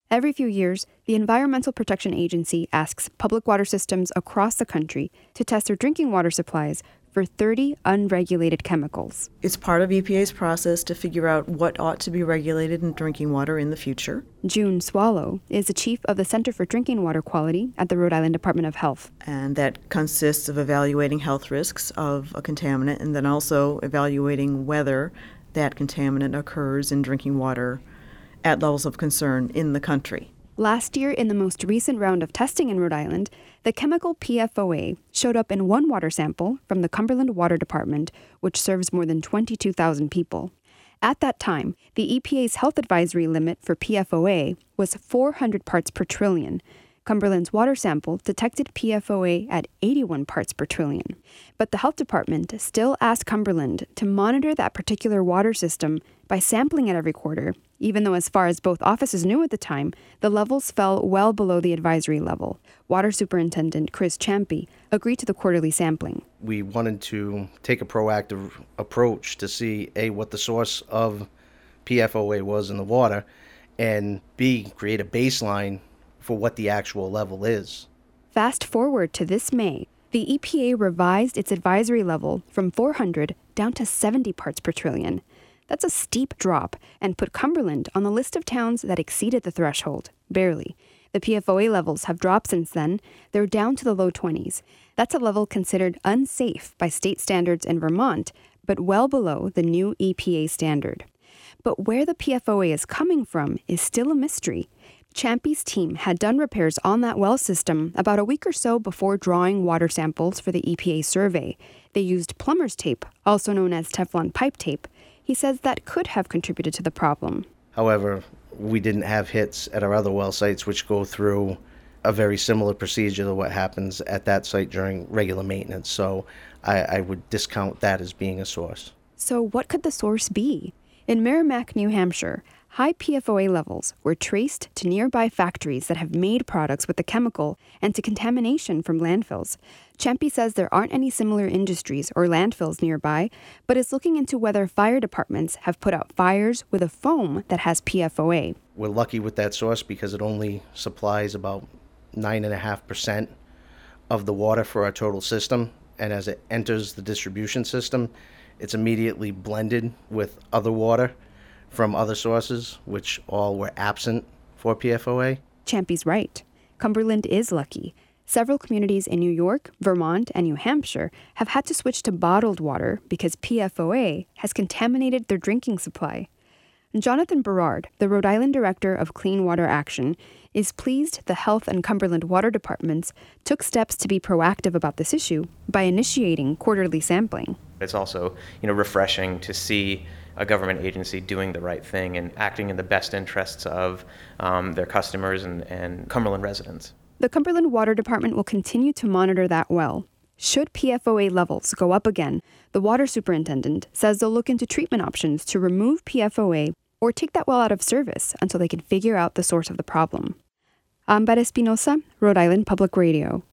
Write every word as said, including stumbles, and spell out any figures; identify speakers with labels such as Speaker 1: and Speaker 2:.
Speaker 1: Every few years, the Environmental Protection Agency asks public water systems across the country to test their drinking water supplies for thirty unregulated chemicals.
Speaker 2: It's part of E P A's process to figure out what ought to be regulated in drinking water in the future.
Speaker 1: June Swallow is the chief of the Center for Drinking Water Quality at the Rhode Island Department of Health.
Speaker 2: And that consists of evaluating health risks of a contaminant and then also evaluating whether that contaminant occurs in drinking water at levels of concern in the country.
Speaker 1: Last year, in the most recent round of testing in Rhode Island, the chemical P F O A showed up in one water sample from the Cumberland Water Department, which serves more than twenty-two thousand people. At that time, the E P A's health advisory limit for P F O A was four hundred parts per trillion. Cumberland's water sample detected P F O A at eighty-one parts per trillion. But the health department still asked Cumberland to monitor that particular water system by sampling it every quarter, even though as far as both offices knew at the time, the levels fell well below the advisory level. Water Superintendent Chris Champy agreed to the quarterly sampling.
Speaker 3: We wanted to take a proactive approach to see, A, what the source of P F O A was in the water, and B, create a baseline for what the actual level is.
Speaker 1: Fast forward to this May, the E P A revised its advisory level from four hundred down to seventy parts per trillion. That's a steep drop and put Cumberland on the list of towns that exceeded the threshold, barely. The P F O A levels have dropped since then. They're down to the low twenties. That's a level considered unsafe by state standards in Vermont, but well below the new E P A standard. But where the P F O A is coming from is still a mystery. Champy's team had done repairs on that well system about a week or so before drawing water samples for the E P A survey. They used plumber's tape, also known as Teflon pipe tape. He says that could have contributed to the problem.
Speaker 3: However, we didn't have hits at our other well sites, which go through a very similar procedure to what happens at that site during regular maintenance. So I, I would discount that as being a source.
Speaker 1: So what could the source be? In Merrimack, New Hampshire, high P F O A levels were traced to nearby factories that have made products with the chemical and to contamination from landfills. Champy says there aren't any similar industries or landfills nearby, but is looking into whether fire departments have put out fires with a foam that has P F O A.
Speaker 3: We're lucky with that source because it only supplies about nine point five percent of the water for our total system, and as it enters the distribution system, it's immediately blended with other water from other sources, which all were absent for P F O A.
Speaker 1: Champy's right. Cumberland is lucky. Several communities in New York, Vermont, and New Hampshire have had to switch to bottled water because P F O A has contaminated their drinking supply. Jonathan Berard, the Rhode Island Director of Clean Water Action, is pleased the Health and Cumberland Water Departments took steps to be proactive about this issue by initiating quarterly sampling.
Speaker 4: It's also, you know, refreshing to see a government agency doing the right thing and acting in the best interests of um, their customers and, and Cumberland residents.
Speaker 1: The Cumberland Water Department will continue to monitor that well. Should P F O A levels go up again, the water superintendent says they'll look into treatment options to remove P F O A or take that well out of service until they can figure out the source of the problem. I'm Beth Espinosa, Rhode Island Public Radio.